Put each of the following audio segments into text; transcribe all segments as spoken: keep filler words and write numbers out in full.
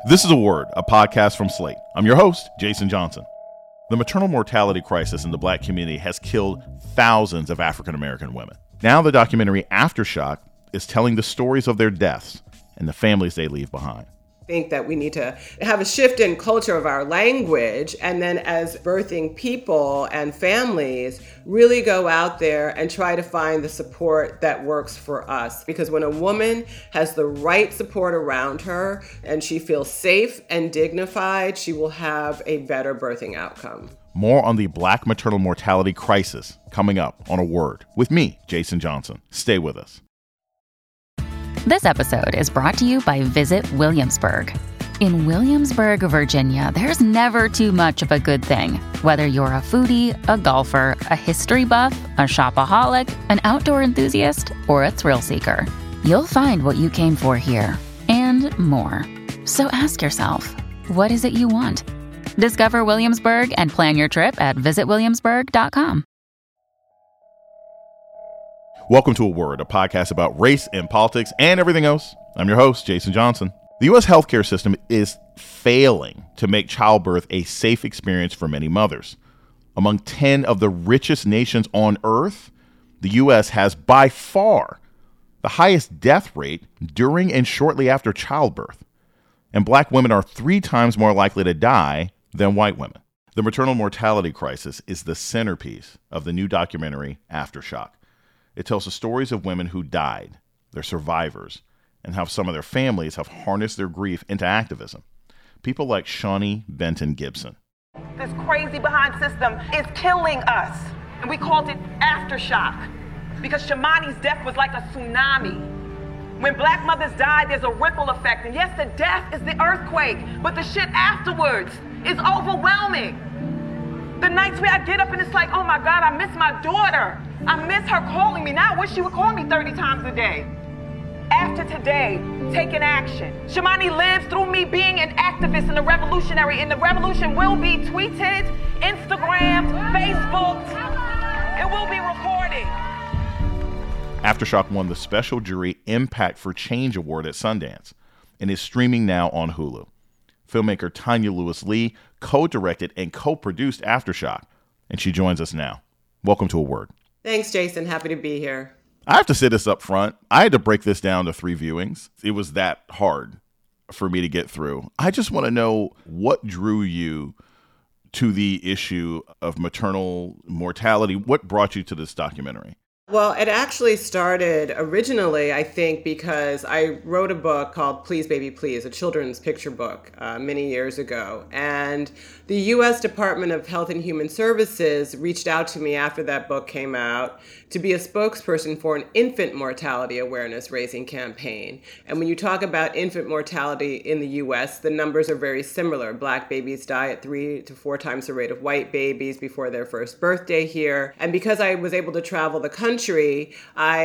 This is A Word, a podcast from Slate. I'm your host, Jason Johnson. The maternal mortality crisis in the Black community has killed thousands of African American women. Now the documentary Aftershock is telling the stories of their deaths and the families they leave behind. I think that we need to have a shift in culture of our language, and then as birthing people and families, really go out there and try to find the support that works for us. Because when a woman has the right support around her and she feels safe and dignified, she will have a better birthing outcome. More on the Black maternal mortality crisis coming up on A Word with me, Jason Johnson. Stay with us. This episode is brought to you by Visit Williamsburg. In Williamsburg, Virginia, there's never too much of a good thing. Whether you're a foodie, a golfer, a history buff, a shopaholic, an outdoor enthusiast, or a thrill seeker, you'll find what you came for here and more. So ask yourself, what is it you want? Discover Williamsburg and plan your trip at visit williamsburg dot com. Welcome to A Word, a podcast about race and politics and everything else. I'm your host, Jason Johnson. The U S healthcare system is failing to make childbirth a safe experience for many mothers. Among ten of the richest nations on earth, the U S has by far the highest death rate during and shortly after childbirth. And Black women are three times more likely to die than white women. The maternal mortality crisis is the centerpiece of the new documentary Aftershock. It tells the stories of women who died, their survivors, and how some of their families have harnessed their grief into activism. People like Shawnee Benton Gibson. This crazy behind system is killing us. And we called it Aftershock because Shamani's death was like a tsunami. When Black mothers die, there's a ripple effect. And yes, the death is the earthquake, but the shit afterwards is overwhelming. The nights where I get up and it's like, oh my God, I miss my daughter. I miss her calling me. Now I wish she would call me thirty times a day. After today, taking action. Shamani lives through me being an activist and a revolutionary, and the revolution will be tweeted, Instagrammed, Facebooked. It will be recorded. Aftershock won the Special Jury Impact for Change Award at Sundance and is streaming now on Hulu. Filmmaker Tanya Lewis-Lee co-directed and co-produced Aftershock, and she joins us now. Welcome to A Word. Thanks, Jason. Happy to be here. I have to say this up front. I had to break this down to three viewings. It was that hard for me to get through. I just want to know what drew you to the issue of maternal mortality. What brought you to this documentary? Well, it actually started originally, I think, because I wrote a book called Please Baby Please, a children's picture book uh, many years ago. And the U S Department of Health and Human Services reached out to me after that book came out to be a spokesperson for an infant mortality awareness raising campaign. And when you talk about infant mortality in the U S, the numbers are very similar. Black babies die at three to four times the rate of white babies before their first birthday here. And because I was able to travel the country,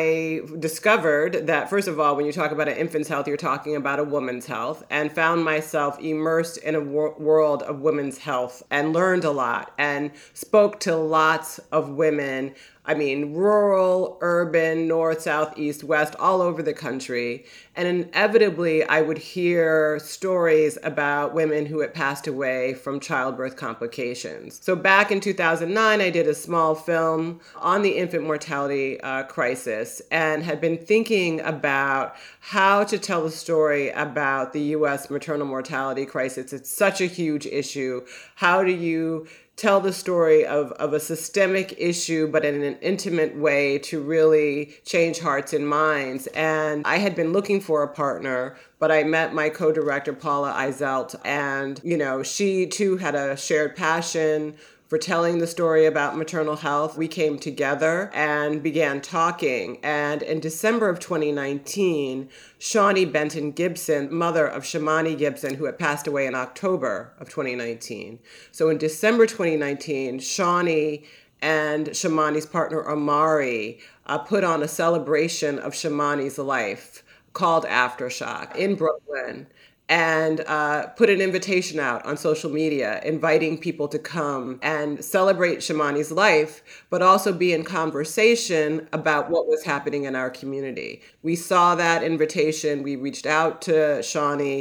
I discovered that, first of all, when you talk about an infant's health, you're talking about a woman's health, and found myself immersed in a wor- world of women's health and learned a lot and spoke to lots of women. I mean, rural, urban, north, south, east, west, all over the country. And inevitably, I would hear stories about women who had passed away from childbirth complications. So back in two thousand nine, I did a small film on the infant mortality uh, crisis and had been thinking about how to tell the story about the U S maternal mortality crisis. It's such a huge issue. How do you tell the story of, of a systemic issue, but in an intimate way to really change hearts and minds? And I had been looking for a partner, but I met my co-director, Paula Eizelt, and, you know, she too had a shared passion for telling the story about maternal health. We came together and began talking. And in December of twenty nineteen, Shawnee Benton Gibson, mother of Shamani Gibson, who had passed away in October of twenty nineteen. So in December twenty nineteen, Shawnee and Shamani's partner, Amari, uh, put on a celebration of Shamani's life called Aftershock in Brooklyn. and uh, put an invitation out on social media, inviting people to come and celebrate Shamani's life, but also be in conversation about what was happening in our community. We saw that invitation. We reached out to Shawnee,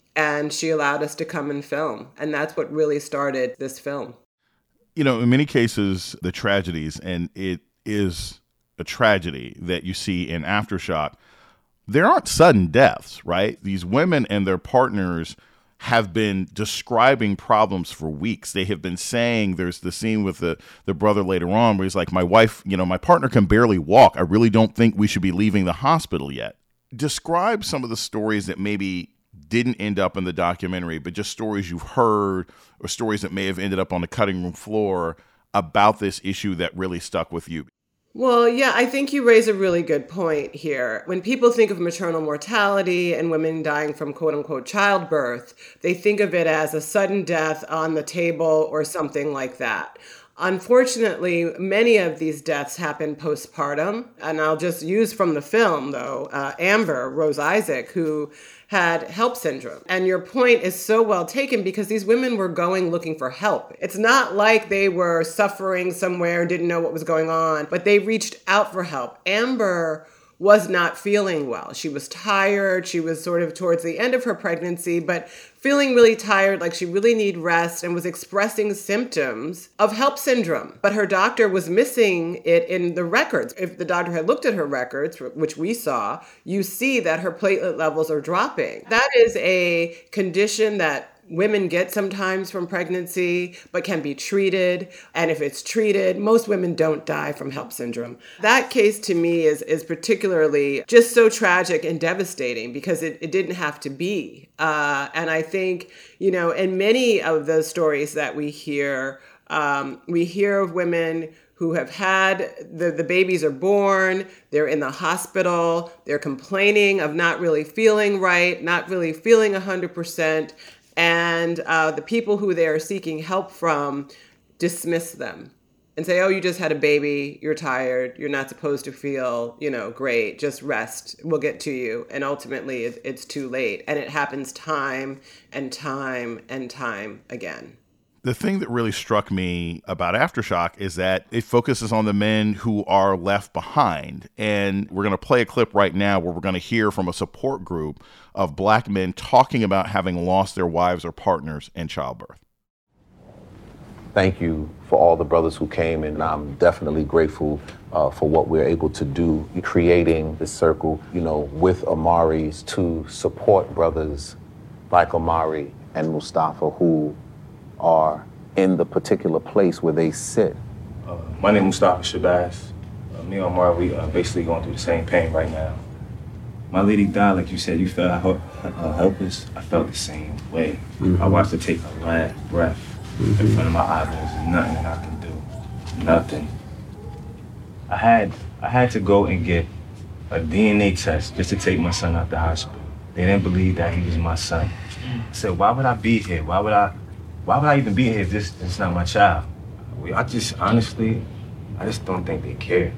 And she allowed us to come and film. And that's what really started this film. You know, in many cases, the tragedies, and it is a tragedy that you see in Aftershock, there aren't sudden deaths, right? These women and their partners have been describing problems for weeks. They have been saying, there's the scene with the, the brother later on where he's like, my wife, you know, my partner can barely walk. I really don't think we should be leaving the hospital yet. Describe some of the stories that maybe didn't end up in the documentary, but just stories you've heard or stories that may have ended up on the cutting room floor about this issue that really stuck with you. Well, yeah, I think you raise a really good point here. When people think of maternal mortality and women dying from quote unquote childbirth, they think of it as a sudden death on the table or something like that. Unfortunately, many of these deaths happen postpartum. And I'll just use from the film, though, uh, Amber Rose Isaac, who had HELLP syndrome. And your point is so well taken because these women were going looking for help. It's not like they were suffering somewhere and didn't know what was going on, but they reached out for help. Amber was not feeling well. She was tired. She was sort of towards the end of her pregnancy, but feeling really tired, like she really needed rest, and was expressing symptoms of HELLP syndrome. But her doctor was missing it in the records. If the doctor had looked at her records, which we saw, you see that her platelet levels are dropping. That is a condition that women get sometimes from pregnancy, but can be treated. And if it's treated, most women don't die from HELLP syndrome. That case to me is, is particularly just so tragic and devastating because it, it didn't have to be. Uh, and I think, you know, in many of the stories that we hear, um, we hear of women who have had, the, the babies are born, they're in the hospital, they're complaining of not really feeling right, not really feeling one hundred percent. And uh, the people who they are seeking help from dismiss them and say, oh, you just had a baby, you're tired, you're not supposed to feel, you know, great, just rest, we'll get to you. And ultimately, it's too late. And it happens time and time and time again. The thing that really struck me about Aftershock is that it focuses on the men who are left behind. And we're going to play a clip right now where we're going to hear from a support group of Black men talking about having lost their wives or partners in childbirth. Thank you for all the brothers who came, and I'm definitely grateful uh, for what we're able to do, creating this circle, you know, with Omari's to support brothers like Omari and Mustafa who are in the particular place where they sit. Uh, my name is Mustafa Shabazz. Uh, me and Omar, we are basically going through the same pain right now. My lady died, like you said, you felt uh, helpless. I felt the same way. Mm-hmm. I watched her take her last breath mm-hmm. in front of my eyeballs. There's nothing that I can do. Nothing. I had, I had to go and get a D N A test just to take my son out the hospital. They didn't believe that he was my son. I said, why would I be here? Why would I? Why would I even be here if this is not my child? I just, honestly, I just don't think they care.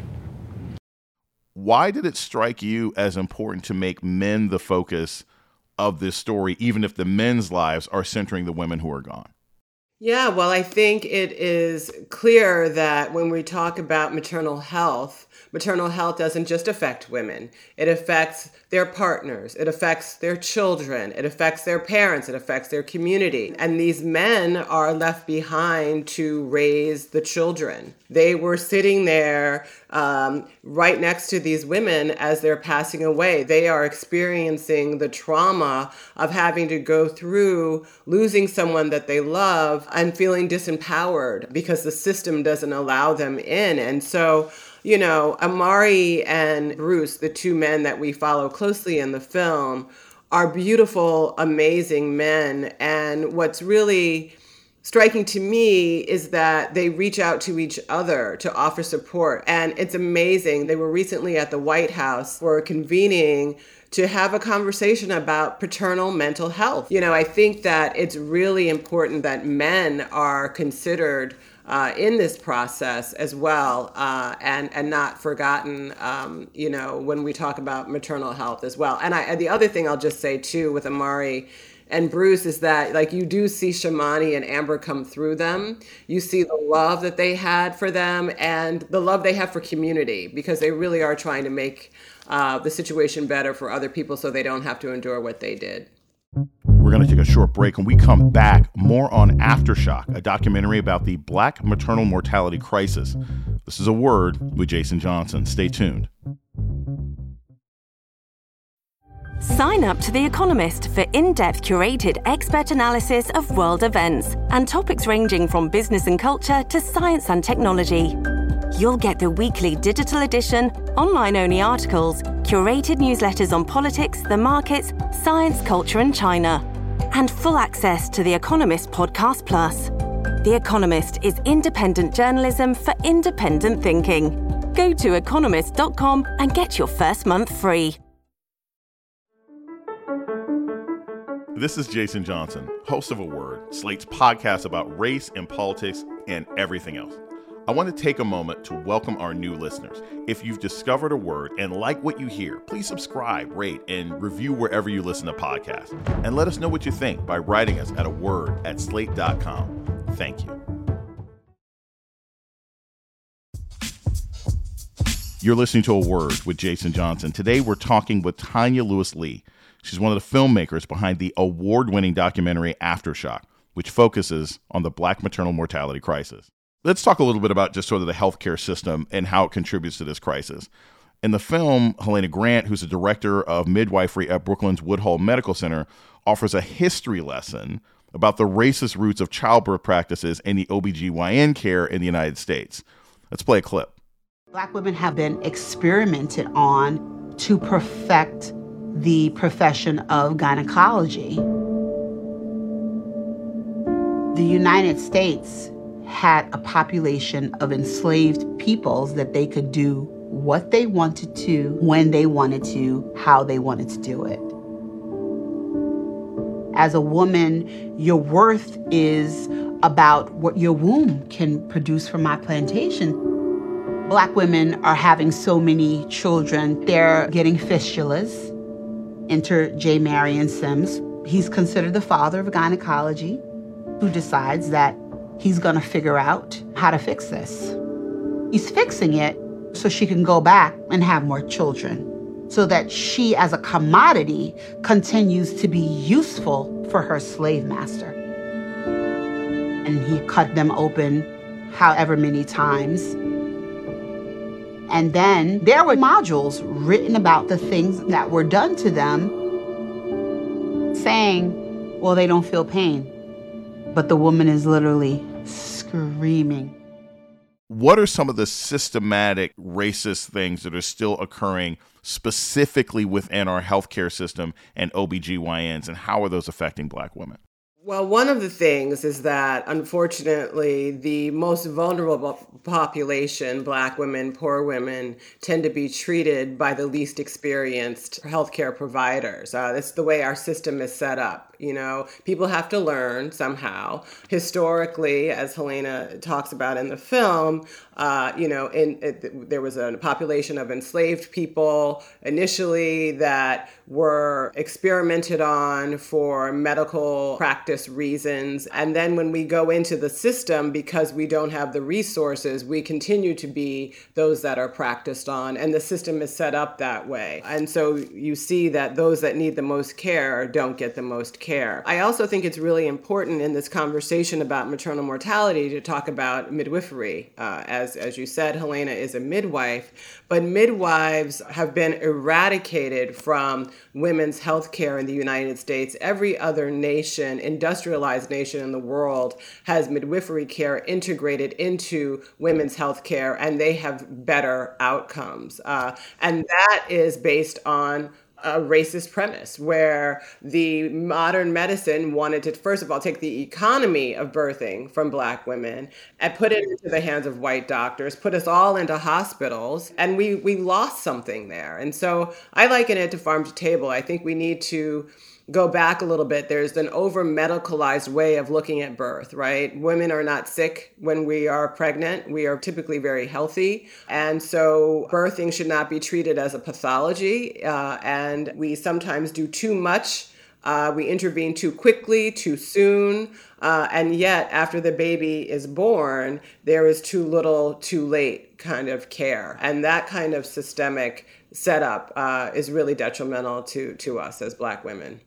Why did it strike you as important to make men the focus of this story, even if the men's lives are centering the women who are gone? Yeah, well, I think it is clear that when we talk about maternal health, maternal health doesn't just affect women. It affects their partners. It affects their children. It affects their parents. It affects their community. And these men are left behind to raise the children. They were sitting there um, right next to these women as they're passing away. They are experiencing the trauma of having to go through losing someone that they love and feeling disempowered because the system doesn't allow them in. And so, you know, Omari and Bruce, the two men that we follow closely in the film, are beautiful, amazing men. And what's really striking to me is that they reach out to each other to offer support. And it's amazing. They were recently at the White House for convening to have a conversation about paternal mental health. You know, I think that it's really important that men are considered Uh, in this process as well, uh, and and not forgotten, um, you know, when we talk about maternal health as well. And, I, and the other thing I'll just say too with Omari and Bruce is that, like, you do see Shamani and Amber come through them. You see the love that they had for them and the love they have for community, because they really are trying to make uh, the situation better for other people so they don't have to endure what they did. We're We're going to take a short break. When we come back, more on Aftershock, a documentary about the Black maternal mortality crisis. This is A Word with Jason Johnson. Stay tuned. Sign up to The Economist for in-depth curated expert analysis of world events and topics ranging from business and culture to science and technology. You'll get the weekly digital edition, online-only articles, curated newsletters on politics, the markets, science, culture, and China, and full access to The Economist Podcast Plus. The Economist is independent journalism for independent thinking. Go to economist dot com and get your first month free. This is Jason Johnson, host of A Word, Slate's podcast about race and politics and everything else. I want to take a moment to welcome our new listeners. If you've discovered A Word and like what you hear, please subscribe, rate, and review wherever you listen to podcasts. And let us know what you think by writing us at a word at slate dot com. Thank you. You're listening to A Word with Jason Johnson. Today, we're talking with Tanya Lewis-Lee. She's one of the filmmakers behind the award-winning documentary Aftershock, which focuses on the Black maternal mortality crisis. Let's talk a little bit about just sort of the healthcare system and how it contributes to this crisis. In the film, Helena Grant, who's the director of midwifery at Brooklyn's Woodhull Medical Center, offers a history lesson about the racist roots of childbirth practices and the O B G Y N care in the United States. Let's play a clip. Black women have been experimented on to perfect the profession of gynecology. The United States had a population of enslaved peoples that they could do what they wanted to, when they wanted to, how they wanted to do it. As a woman, your worth is about what your womb can produce from my plantation. Black women are having so many children, they're getting fistulas. Enter J. Marion Sims. He's considered the father of gynecology, who decides that he's gonna figure out how to fix this. He's fixing it so she can go back and have more children, so that she as a commodity continues to be useful for her slave master. And he cut them open however many times. And then there were modules written about the things that were done to them, saying, well, they don't feel pain. But the woman is literally screaming. What are some of the systematic racist things that are still occurring specifically within our healthcare system and O B G Y Ns, and how are those affecting Black women? Well, one of the things is that, unfortunately, the most vulnerable population, Black women, poor women, tend to be treated by the least experienced healthcare providers. Uh, that's the way our system is set up. You know, people have to learn somehow. Historically, as Helena talks about in the film, uh, you know, in, it, there was a population of enslaved people initially that were experimented on for medical practice reasons. And then when we go into the system, because we don't have the resources, we continue to be those that are practiced on. And the system is set up that way. And so you see that those that need the most care don't get the most care. I also think it's really important in this conversation about maternal mortality to talk about midwifery. Uh, as, as you said, Helena is a midwife, but midwives have been eradicated from women's health care in the United States. Every other nation, industrialized nation in the world, has midwifery care integrated into women's health care, and they have better outcomes. Uh, and that is based on a racist premise where the modern medicine wanted to, first of all, take the economy of birthing from Black women and put it into the hands of white doctors, put us all into hospitals, and we we lost something there. And so I liken it to farm to table. I think we need to go back a little bit. There's an over-medicalized way of looking at birth, right? Women are not sick when we are pregnant. We are typically very healthy. And so birthing should not be treated as a pathology. Uh, and we sometimes do too much. Uh, we intervene too quickly, too soon. Uh, and yet, after the baby is born, there is too little, too late kind of care. And that kind of systemic setup uh, is really detrimental to, to us as Black women.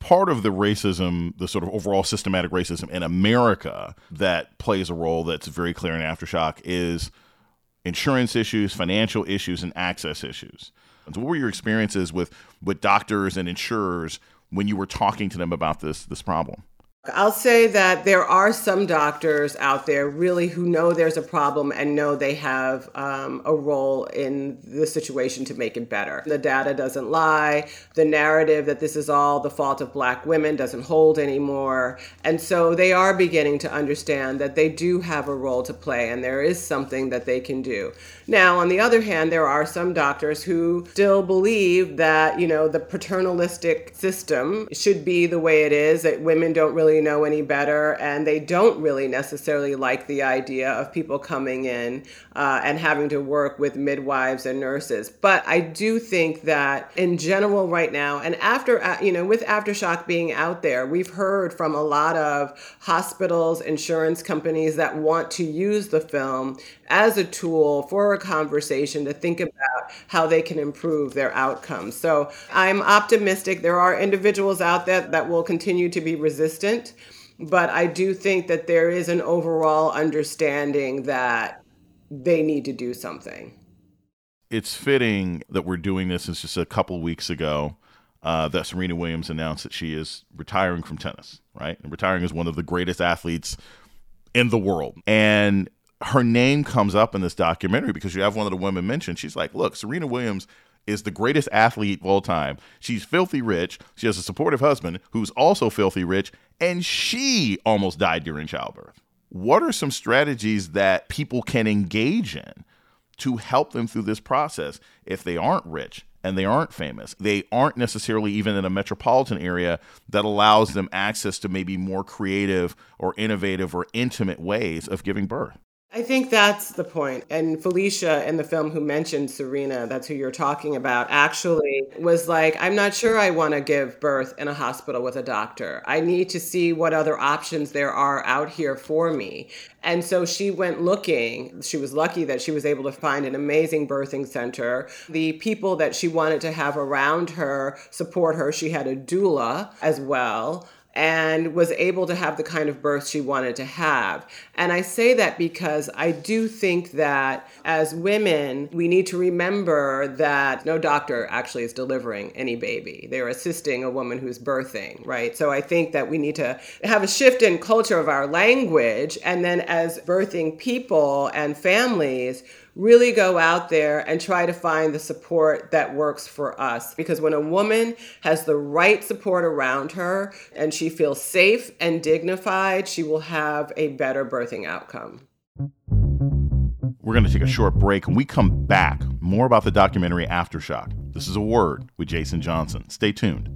part of the racism, the sort of overall systematic racism in America that plays a role that's very clear in Aftershock is insurance issues, financial issues, and access issues. And so what were your experiences with, with doctors and insurers when you were talking to them about this this problem? I'll say that there are some doctors out there really who know there's a problem and know they have um, a role in the situation to make it better. The data doesn't lie. The narrative that this is all the fault of Black women doesn't hold anymore. And so they are beginning to understand that they do have a role to play and there is something that they can do. Now, on the other hand, there are some doctors who still believe that, you know, the paternalistic system should be the way it is, that women don't really know any better, and they don't really necessarily like the idea of people coming in uh, and having to work with midwives and nurses. But I do think that in general right now, and after, you know, with Aftershock being out there, we've heard from a lot of hospitals, insurance companies that want to use the film as a tool for a conversation to think about how they can improve their outcomes. So I'm optimistic. There are individuals out there that will continue to be resistant, but I do think that there is an overall understanding that they need to do something. It's fitting that we're doing this. It's just a couple of weeks ago uh, that Serena Williams announced that she is retiring from tennis, right? And retiring as one of the greatest athletes in the world. And her name comes up in this documentary because you have one of the women mentioned. She's like, look, Serena Williams is the greatest athlete of all time. She's filthy rich. She has a supportive husband who's also filthy rich, and she almost died during childbirth. What are some strategies that people can engage in to help them through this process if they aren't rich and they aren't famous? They aren't necessarily even in a metropolitan area that allows them access to maybe more creative or innovative or intimate ways of giving birth. I think that's the point. And Felicia in the film who mentioned Serena, that's who you're talking about, actually was like, I'm not sure I want to give birth in a hospital with a doctor. I need to see what other options there are out here for me. And so she went looking. She was lucky that she was able to find an amazing birthing center. The people that she wanted to have around her support her. She had a doula as well, and was able to have the kind of birth she wanted to have. And I say that because I do think that as women, we need to remember that no doctor actually is delivering any baby. They're assisting a woman who's birthing, right? So I think that we need to have a shift in culture of our language, and then as birthing people and families, really go out there and try to find the support that works for us. Because when a woman has the right support around her and she feels safe and dignified, she will have a better birthing outcome. We're going to take a short break. When we come back, more about the documentary Aftershock. This is A Word with Jason Johnson. Stay tuned.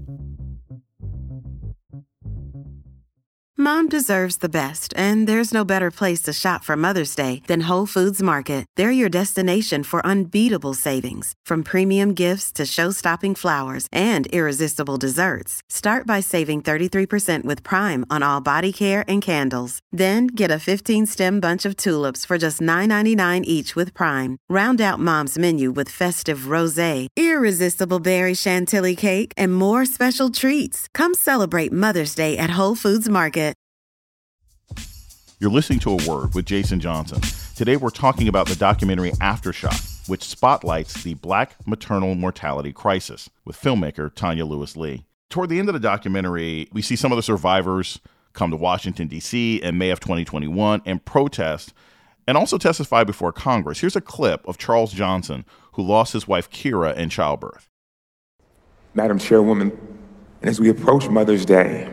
Mom deserves the best, and there's no better place to shop for Mother's Day than Whole Foods Market. They're your destination for unbeatable savings, from premium gifts to show-stopping flowers and irresistible desserts. Start by saving thirty-three percent with Prime on all body care and candles. Then get a fifteen-stem bunch of tulips for just nine ninety-nine each with Prime. Round out Mom's menu with festive rosé, irresistible berry chantilly cake, and more special treats. Come celebrate Mother's Day at Whole Foods Market. You're listening to A Word with Jason Johnson. Today we're talking about the documentary Aftershock, which spotlights the Black maternal mortality crisis, with filmmaker Tanya Lewis-Lee. Toward the end of the documentary, we see some of the survivors come to Washington, D C in May of twenty twenty-one and protest and also testify before Congress. Here's a clip of Charles Johnson, who lost his wife Kira in childbirth. Madam Chairwoman, and as we approach Mother's Day,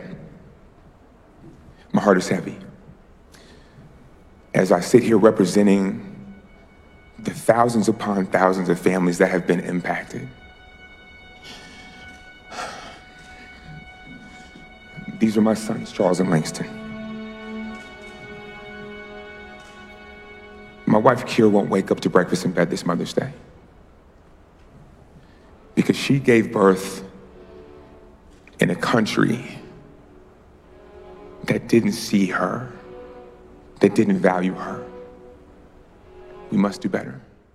my heart is heavy. As I sit here representing the thousands upon thousands of families that have been impacted. These are my sons, Charles and Langston. My wife, Kira, won't wake up to breakfast in bed this Mother's Day because she gave birth in a country that didn't see her, that didn't value her. We must do better.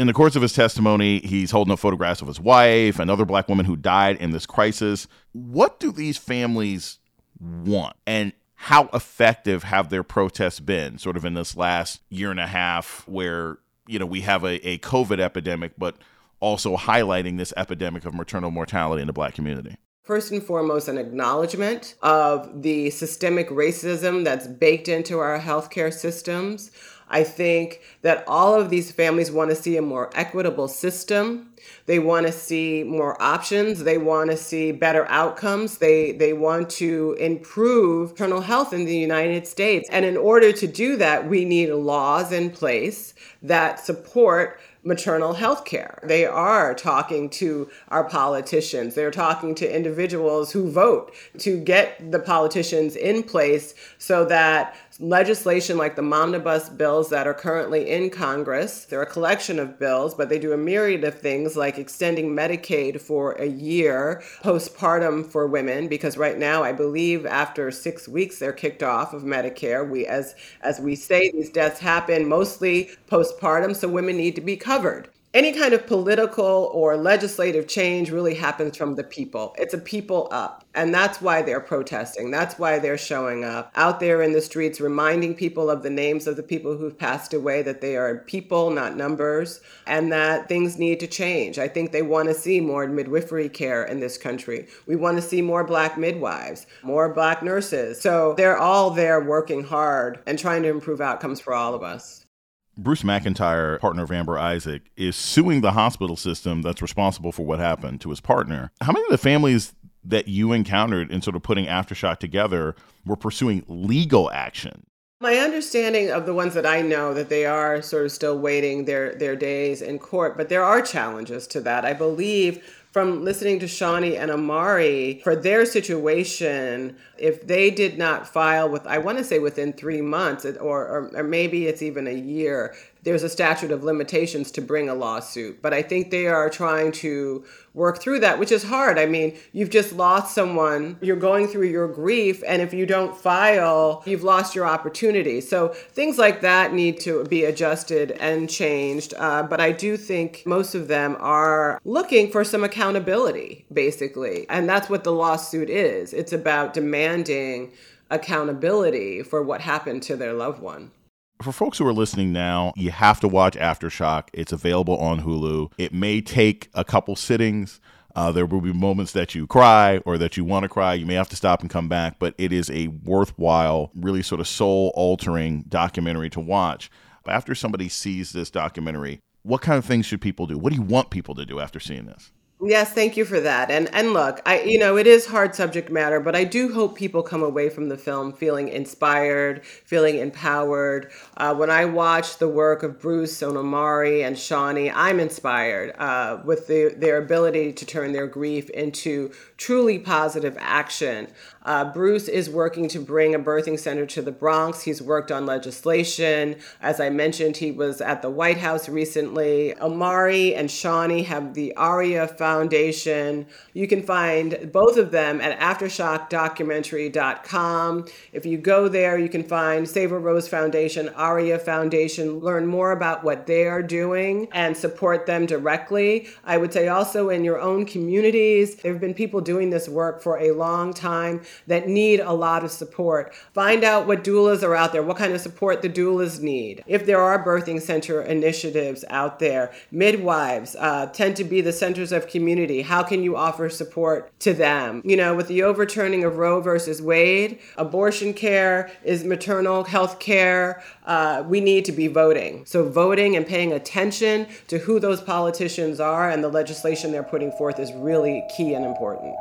In the course of his testimony, he's holding up photographs of his wife and other Black women who died in this crisis. What do these families want? And how effective have their protests been sort of in this last year and a half where, you know, we have a, a COVID epidemic, but also highlighting this epidemic of maternal mortality in the Black community? First and foremost, an acknowledgement of the systemic racism that's baked into our healthcare systems. I think that all of these families want to see a more equitable system. They want to see more options. They want to see better outcomes. They they want to improve maternal health in the United States. And in order to do that, we need laws in place that support maternal health care. They are talking to our politicians. They're talking to individuals who vote to get the politicians in place so that legislation like the omnibus bills that are currently in Congress, they're a collection of bills, but they do a myriad of things like extending Medicaid for a year, postpartum for women, because right now I believe after six weeks they're kicked off of Medicare. We, as as we say, these deaths happen mostly postpartum, so women need to be covered. Any kind of political or legislative change really happens from the people. It's a people up. And that's why they're protesting. That's why they're showing up out there in the streets, reminding people of the names of the people who've passed away, that they are people, not numbers, and that things need to change. I think they want to see more midwifery care in this country. We want to see more Black midwives, more Black nurses. So they're all there working hard and trying to improve outcomes for all of us. Bruce McIntyre, partner of Amber Isaac, is suing the hospital system that's responsible for what happened to his partner. How many of the families that you encountered in sort of putting Aftershock together were pursuing legal action? My understanding of the ones that I know, that they are sort of still waiting their, their days in court, but there are challenges to that. I believe from listening to Shani and Amari, for their situation, if they did not file with, I want to say within three months, or, or, or maybe it's even a year, there's a statute of limitations to bring a lawsuit. But I think they are trying to work through that, which is hard. I mean, you've just lost someone, you're going through your grief, and if you don't file, you've lost your opportunity. So things like that need to be adjusted and changed. Uh, but I do think most of them are looking for some accountability, basically. And that's what the lawsuit is. It's about demanding accountability for what happened to their loved one. For folks who are listening now, you have to watch Aftershock. It's available on Hulu. It may take a couple sittings. Uh, there will be moments that you cry or that you want to cry. You may have to stop and come back, but it is a worthwhile, really sort of soul-altering documentary to watch. But after somebody sees this documentary, what kind of things should people do? What do you want people to do after seeing this? Yes, thank you for that. And and look, I you know, it is hard subject matter, but I do hope people come away from the film feeling inspired, feeling empowered. Uh, when I watch the work of Bruce, Amari, and Shani, I'm inspired uh, with the, their ability to turn their grief into truly positive action. Uh, Bruce is working to bring a birthing center to the Bronx. He's worked on legislation. As I mentioned, he was at the White House recently. Amari and Shani have the ARIA Foundation. You can find both of them at aftershock documentary dot com. If you go there, you can find Save a Rose Foundation, ARIA Foundation, learn more about what they are doing and support them directly. I would say also in your own communities, there have been people doing this work for a long time that need a lot of support. Find out what doulas are out there, what kind of support the doulas need. If there are birthing center initiatives out there, midwives uh, tend to be the centers of community. How can you offer support to them? You know, with the overturning of Roe versus Wade, abortion care is maternal health care. Uh, we need to be voting. So voting and paying attention to who those politicians are and the legislation they're putting forth is really key and important.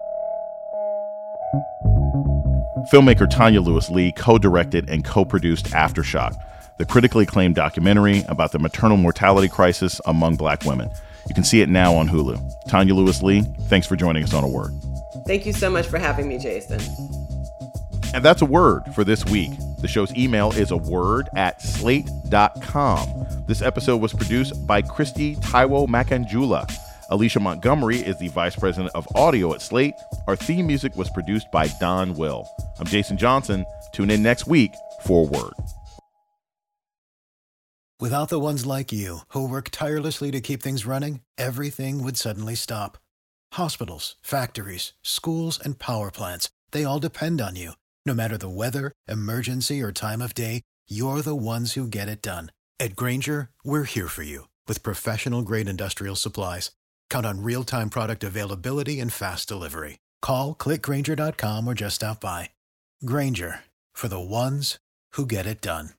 Filmmaker Tanya Lewis-Lee co-directed and co-produced Aftershock, the critically acclaimed documentary about the maternal mortality crisis among Black women. You can see it now on Hulu. Tanya Lewis-Lee, thanks for joining us on A Word. Thank you so much for having me, Jason. And that's A Word for this week. The show's email is a word at slate dot com. This episode was produced by Christy Taiwo Makanjula. Alicia Montgomery is the Vice President of Audio at Slate. Our theme music was produced by Don Will. I'm Jason Johnson. Tune in next week for A Word. Without the ones like you, who work tirelessly to keep things running, everything would suddenly stop. Hospitals, factories, schools, and power plants, they all depend on you. No matter the weather, emergency, or time of day, you're the ones who get it done. At Grainger, we're here for you with professional-grade industrial supplies. Count on real-time product availability and fast delivery. Call, click Grainger dot com, or just stop by. Grainger, for the ones who get it done.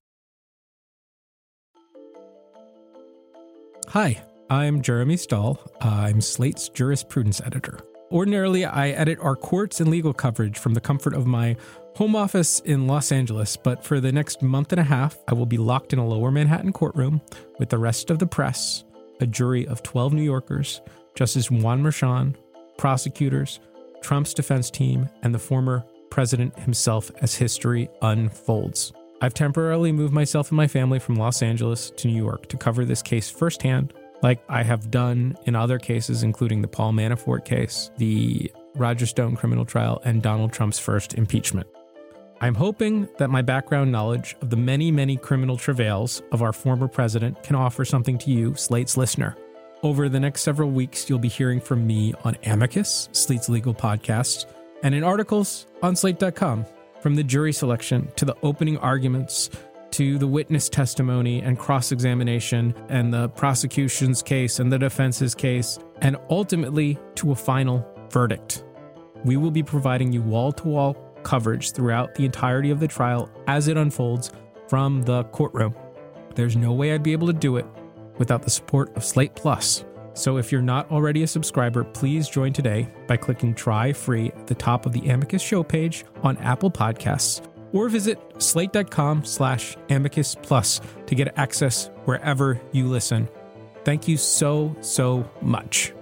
Hi, I'm Jeremy Stahl. I'm Slate's jurisprudence editor. Ordinarily, I edit our courts and legal coverage from the comfort of my home office in Los Angeles, but for the next month and a half, I will be locked in a lower Manhattan courtroom with the rest of the press, a jury of twelve New Yorkers, Justice Juan Merchan, prosecutors, Trump's defense team, and the former president himself as history unfolds. I've temporarily moved myself and my family from Los Angeles to New York to cover this case firsthand, like I have done in other cases, including the Paul Manafort case, the Roger Stone criminal trial, and Donald Trump's first impeachment. I'm hoping that my background knowledge of the many, many criminal travails of our former president can offer something to you, Slate's listener. Over the next several weeks, you'll be hearing from me on Amicus, Slate's legal podcast, and in articles on Slate dot com. From the jury selection to the opening arguments to the witness testimony and cross-examination and the prosecution's case and the defense's case, and ultimately to a final verdict. We will be providing you wall-to-wall coverage throughout the entirety of the trial as it unfolds from the courtroom. There's no way I'd be able to do it without the support of Slate Plus. So if you're not already a subscriber, please join today by clicking try free at the top of the Amicus show page on Apple Podcasts, or visit slate.com slash amicus plus to get access wherever you listen. Thank you so, so much.